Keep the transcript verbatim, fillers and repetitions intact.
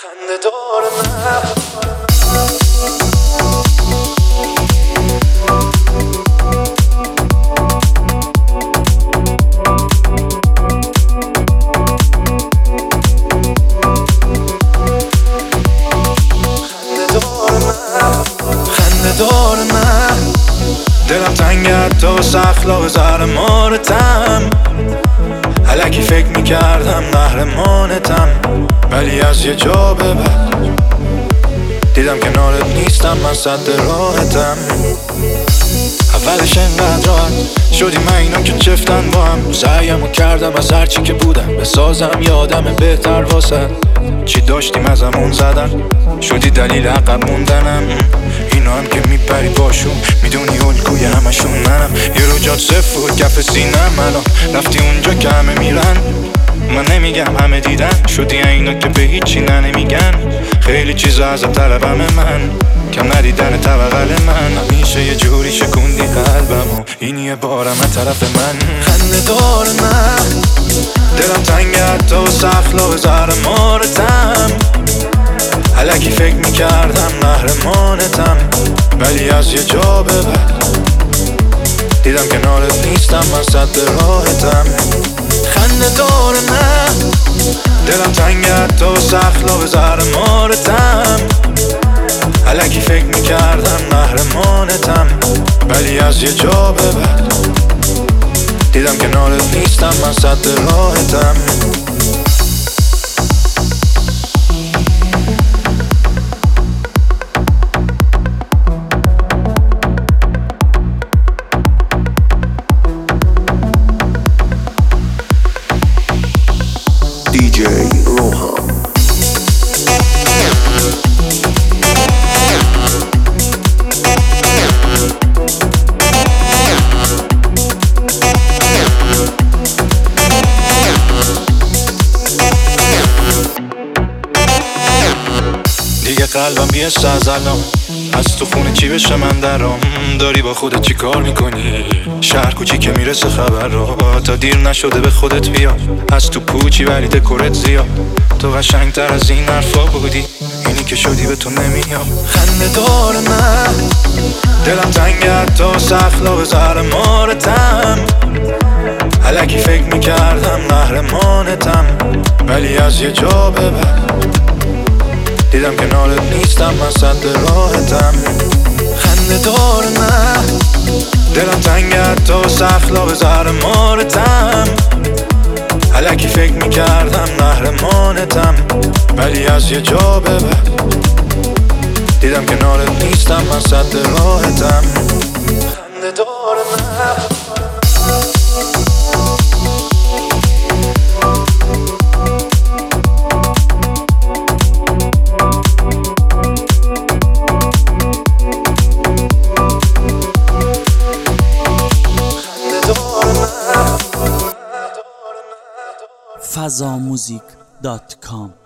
خنده دار من دور من دلم تنگت تو سخلاق زهر مارتم الکی فکر میکردم قهرمانتم ولی از یه جا به بعد دیدم کنارت نیستم من صد راحتم اولش انقدر راحت شدی من اینا که چفتن با هم سعیمو کردم از هرچی که بودم بسازم یه آدم بهتر واسه چی داشتیم ازمون زدن شدی دلیل عقب موندنم اینا هم که میپری باشون میدونی الگوی همشون منم یه رو جات صفر و کف سینم الان رفتی اونجا که همه میرن من نمیگم همه دیدن شدی اینا که به هیچی نه نمیگن خیلی چیزا از طلبم من کم ندیدن طبقل من همیشه یه جوری شکوندی قلبمو این یه بارم از طرف من خنده دار من دلم تنگت تو سخلاق زهر مارتم الکی فکر میکردم قهرمانتم ولی از یه جا به بعد دیدم کنارت نیستم من صد راحتم خنده دار من دلم تنگت تو سخلاق زهر مارتم الکی فکر میکردم قهرمانتم ولی از یه جا به بعد دیدم کنارت نیستم من صد راحتم دی جی روحان دیگه قلبم بیست از الان از تو خونه چی بشه من درام داری با خودت چی کار میکنی شهر کوچی که میرسه خبر رو تا دیر نشده به خودت بیا از تو پوچی ولی دکورت زیاد تو قشنگتر از این حرفا بودی اینی که شدی به تو نمیام خنده دار من دلم تنگت تو سخلاق زهر مارتم الکی فکر میکردم قهرمانتم ولی از یه جا به بعد دیدم کنارت نیستم من صد راحتم خنده دار من دلم تنگت تو سخلاق زهر مارتم الکی فکر میکردم قهرمانتم ولی از یه جا به بعد دیدم کنارت نیستم من صد راحتم خنده دار من فضا موزیک دات کام